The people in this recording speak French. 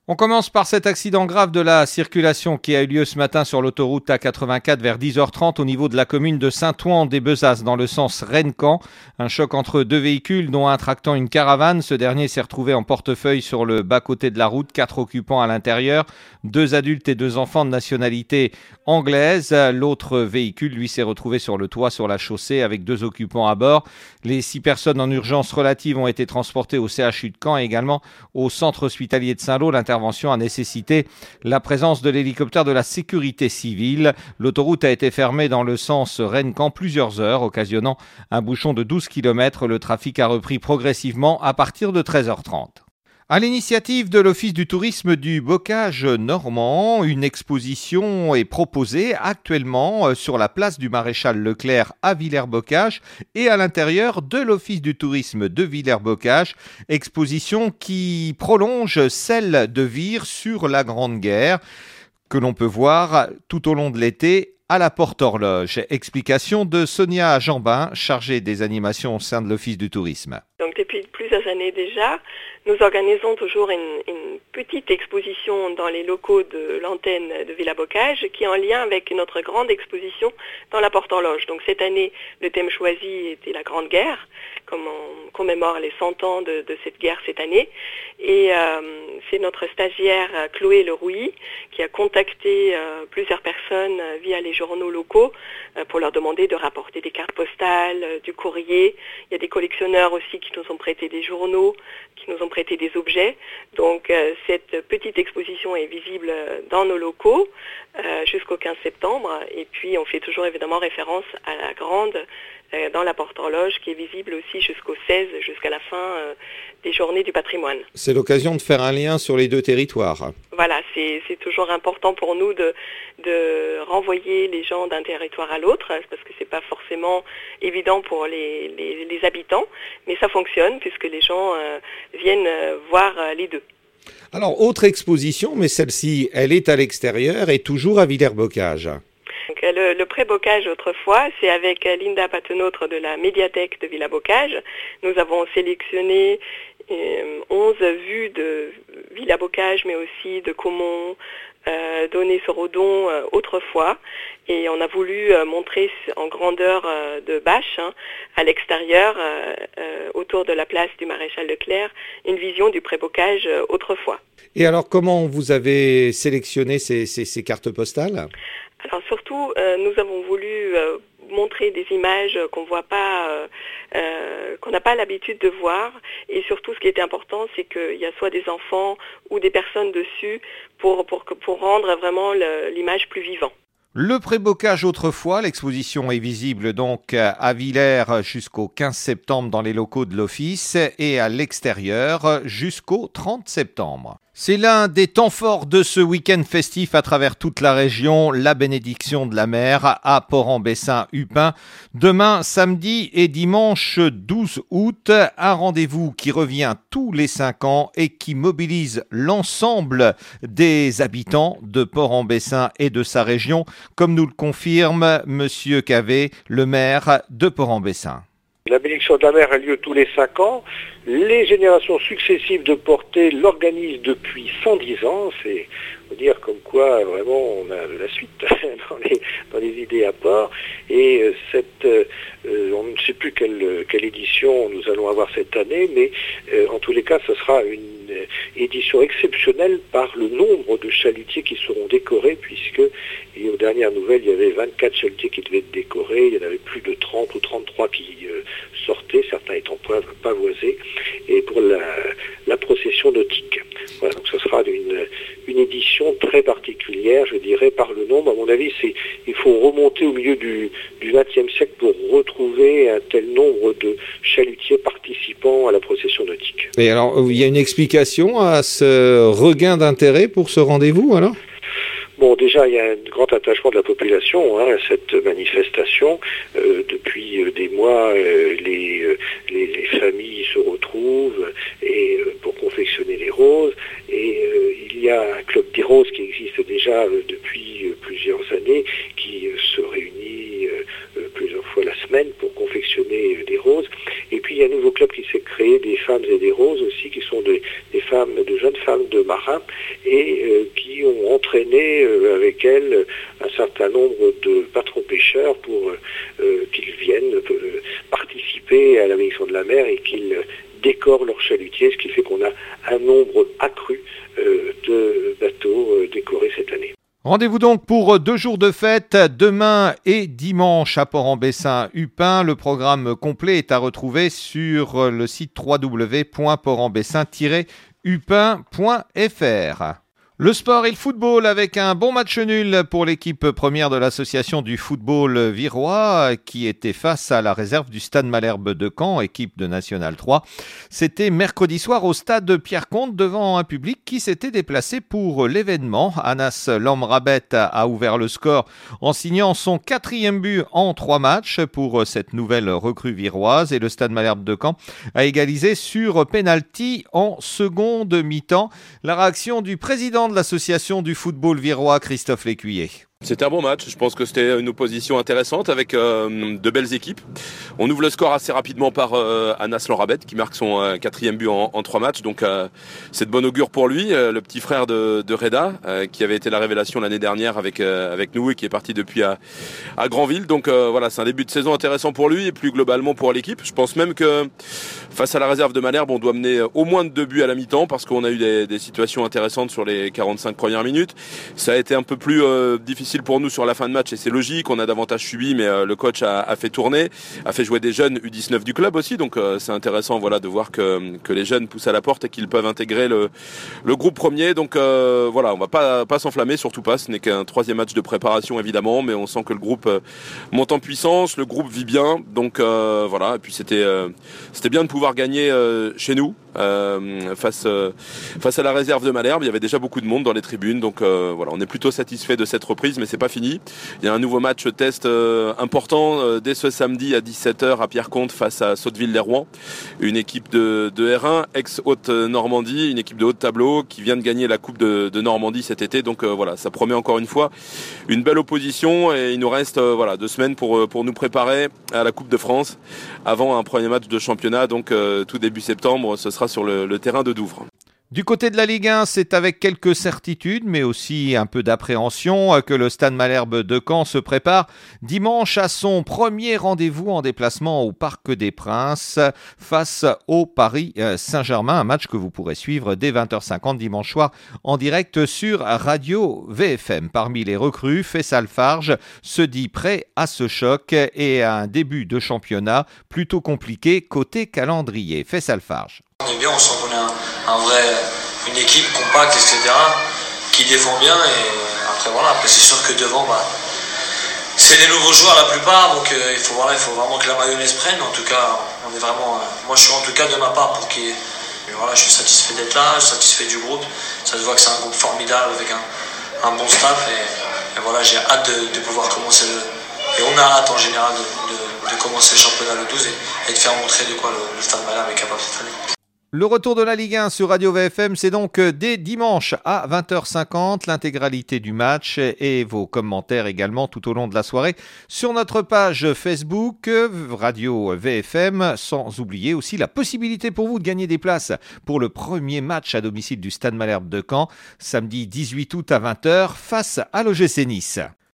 On commence par cet accident grave de la circulation qui a eu lieu ce matin sur l'autoroute A84 vers 10h30 au niveau de la commune de Saint-Ouen-des-Bezasses dans le sens Rennes-Caen. Un choc entre deux véhicules dont un tractant une caravane. Ce dernier s'est retrouvé en portefeuille sur le bas-côté de la route, 4 occupants à l'intérieur, 2 adultes et 2 enfants de nationalité anglaise. L'autre véhicule, lui, s'est retrouvé sur le toit sur la chaussée avec 2 occupants à bord. Les 6 personnes en urgence relative ont été transportées au CHU de Caen et également au centre hospitalier de Saint-Lô. L'intervention a nécessité la présence de l'hélicoptère de la sécurité civile. L'autoroute a été fermée dans le sens Rennes-Caen plusieurs heures, occasionnant un bouchon de 12 km. Le trafic a repris progressivement à partir de 13h30. À l'initiative de l'Office du tourisme du Bocage normand, une exposition est proposée actuellement sur la place du Maréchal Leclerc à Villers-Bocage et à l'intérieur de l'Office du tourisme de Villers-Bocage. Exposition qui prolonge celle de Vire sur la Grande Guerre que l'on peut voir tout au long de l'été à la Porte Horloge. Explication de Sonia Jambin, chargée des animations au sein de l'Office du tourisme. Donc depuis plusieurs années déjà, nous organisons toujours une petite exposition dans les locaux de l'antenne de Villers-Bocage qui est en lien avec notre grande exposition dans la Porte Horloge. Donc cette année, le thème choisi était la Grande Guerre, comme on commémore les 100 ans de cette guerre cette année. Et c'est notre stagiaire Chloé Lerouilly qui a contacté plusieurs personnes via les journaux locaux pour leur demander de rapporter des cartes postales, du courrier. Il y a des collectionneurs aussi qui nous ont prêté des journaux, qui nous ont prêté des objets. Donc cette petite exposition est visible dans nos locaux jusqu'au 15 septembre. Et puis on fait toujours évidemment référence à la grande dans la Porte Horloge qui est visible aussi jusqu'au 16, jusqu'à la fin des journées du patrimoine. C'est l'occasion de faire un lien sur les deux territoires. Voilà, c'est toujours important pour nous de renvoyer les gens d'un territoire à l'autre, parce que c'est pas forcément évident pour les habitants, mais ça fonctionne puisque les gens viennent voir les deux. Alors, autre exposition, mais celle-ci, elle est à l'extérieur et toujours à Villers-Bocage. Donc, le pré-bocage autrefois, c'est avec Linda Patenautre de la médiathèque de Villers-Bocage. Nous avons sélectionné 11 vues de Villers-Bocage, mais aussi de Caumont, d'Aulnay-sur-Odon autrefois. Et on a voulu montrer en grandeur de bâche, à l'extérieur, autour de la place du Maréchal Leclerc, une vision du pré-bocage autrefois. Et alors, comment vous avez sélectionné ces cartes postales ? Alors surtout, nous avons voulu montrer des images qu'on voit pas, qu'on n'a pas l'habitude de voir. Et surtout, ce qui était important, c'est qu'il y a soit des enfants ou des personnes dessus pour rendre vraiment l'image plus vivante. Le pré-bocage autrefois, l'exposition est visible donc à Villers jusqu'au 15 septembre dans les locaux de l'office et à l'extérieur jusqu'au 30 septembre. C'est l'un des temps forts de ce week-end festif à travers toute la région, la bénédiction de la mer à Port-en-Bessin-Hupin. Demain, samedi et dimanche 12 août, un rendez-vous qui revient tous les 5 ans et qui mobilise l'ensemble des habitants de Port-en-Bessin et de sa région, comme nous le confirme Monsieur Cavé, le maire de Port-en-Bessin. La bénédiction de la mer a lieu tous les 5 ans. Les générations successives de Portet l'organisent depuis 110 ans. C'est faut dire comme quoi vraiment on a de la suite dans les idées à Port. Et on ne sait plus quelle édition nous allons avoir cette année, mais en tous les cas, ce sera une édition exceptionnelle par le nombre de chalutiers qui seront décorés, puisque aux dernières nouvelles, il y avait 24 chalutiers qui devaient être décorés, il y en avait plus de 30 ou 33 qui sortaient, certains étant pavoisés, et pour la procession nautique. Voilà, donc ce sera une édition très particulière, je dirais, par le nombre. À mon avis, il faut remonter au milieu du XXe siècle pour retrouver un tel nombre de chalutiers participant à la procession nautique. Et alors, il y a une explication à ce regain d'intérêt pour ce rendez-vous, alors ? Bon, déjà, il y a un grand attachement de la population à cette manifestation. Depuis des mois, les familles se retrouvent pour confectionner les roses. Et il y a un club des roses qui existe déjà depuis plusieurs années, qui se réunit plusieurs fois la semaine semaines pour confectionner des roses. Et puis il y a un nouveau club qui s'est créé, des femmes et des roses aussi, qui sont de jeunes femmes de marins et qui ont entraîné avec elles un certain nombre de patrons pêcheurs pour qu'ils viennent participer à la bénédiction de la mer et qu'ils décorent leurs chalutiers, ce qui fait qu'on a un nombre accru de bateaux décorés cette année. Rendez-vous donc pour 2 jours de fête, demain et dimanche à Port-en-Bessin-Upin. Le programme complet est à retrouver sur le site www.portendbessin-upin.fr. Le sport et le football avec un bon match nul pour l'équipe première de l'association du football virois qui était face à la réserve du Stade Malherbe de Caen, équipe de National 3. C'était mercredi soir au stade Pierre-Comte devant un public qui s'était déplacé pour l'événement. Anas Lamrabet a ouvert le score en signant son 4e but en 3 matchs pour cette nouvelle recrue viroise et le Stade Malherbe de Caen a égalisé sur penalty en seconde mi-temps. La réaction du président de l'association du football virois, Christophe Lécuyer. C'était un bon match, je pense que c'était une opposition intéressante avec de belles équipes. On ouvre le score assez rapidement par Anas Lamrabet qui marque son 4e but en 3 matchs, donc c'est de bon augure pour lui, le petit frère de Reda qui avait été la révélation l'année dernière avec nous et qui est parti depuis à Granville, donc voilà, c'est un début de saison intéressant pour lui et plus globalement pour l'équipe. Je pense même que face à la réserve de Malherbe, on doit mener au moins 2 buts à la mi-temps parce qu'on a eu des situations intéressantes sur les 45 premières minutes. Ça a été un peu plus difficile pour nous sur la fin de match et c'est logique, on a davantage subi mais le coach a fait tourner, a fait jouer des jeunes U19 du club aussi, donc c'est intéressant voilà, de voir que les jeunes poussent à la porte et qu'ils peuvent intégrer le groupe premier, donc voilà, on va pas s'enflammer, surtout pas, ce n'est qu'un 3e match de préparation évidemment, mais on sent que le groupe monte en puissance, le groupe vit bien, donc voilà, et puis c'était bien de pouvoir gagner chez nous face à la réserve de Malherbe. Il y avait déjà beaucoup de monde dans les tribunes, donc voilà, on est plutôt satisfait de cette reprise, mais c'est pas fini. Il y a un nouveau match test important dès ce samedi à 17h à Pierre-Comte face à Sotteville-les-Rouen, une équipe de R1 ex-Haute-Normandie, une équipe de haut tableau qui vient de gagner la Coupe de Normandie cet été, donc voilà, ça promet encore une fois une belle opposition et il nous reste voilà 2 semaines pour nous préparer à la Coupe de France avant un premier match de championnat, donc tout début septembre, ce sera sur le terrain de Douvres. Du côté de la Ligue 1, c'est avec quelques certitudes, mais aussi un peu d'appréhension que le Stade Malherbe de Caen se prépare dimanche à son premier rendez-vous en déplacement au Parc des Princes face au Paris Saint-Germain, un match que vous pourrez suivre dès 20h50 dimanche soir en direct sur Radio VFM. Parmi les recrues, Faisal Farge se dit prêt à ce choc et à un début de championnat plutôt compliqué côté calendrier. Faisal Farge. On est bien, on sent qu'on est une équipe compacte, etc., qui défend bien, et après c'est sûr que devant, c'est des nouveaux joueurs la plupart, donc il faut vraiment que la mayonnaise prenne. En tout cas, on est vraiment, moi je suis en tout cas de ma part pour qu'il y ait, je suis satisfait d'être là, je suis satisfait du groupe, ça se voit que c'est un groupe formidable avec un bon staff, et voilà, j'ai hâte de pouvoir commencer et on a hâte en général de commencer le championnat le 12 et de faire montrer de quoi le Stade Malherbe est capable cette année. Le retour de la Ligue 1 sur Radio VFM, c'est donc dès dimanche à 20h50, l'intégralité du match et vos commentaires également tout au long de la soirée sur notre page Facebook Radio VFM, sans oublier aussi la possibilité pour vous de gagner des places pour le premier match à domicile du Stade Malherbe de Caen, samedi 18 août à 20h face à l'OGC Nice.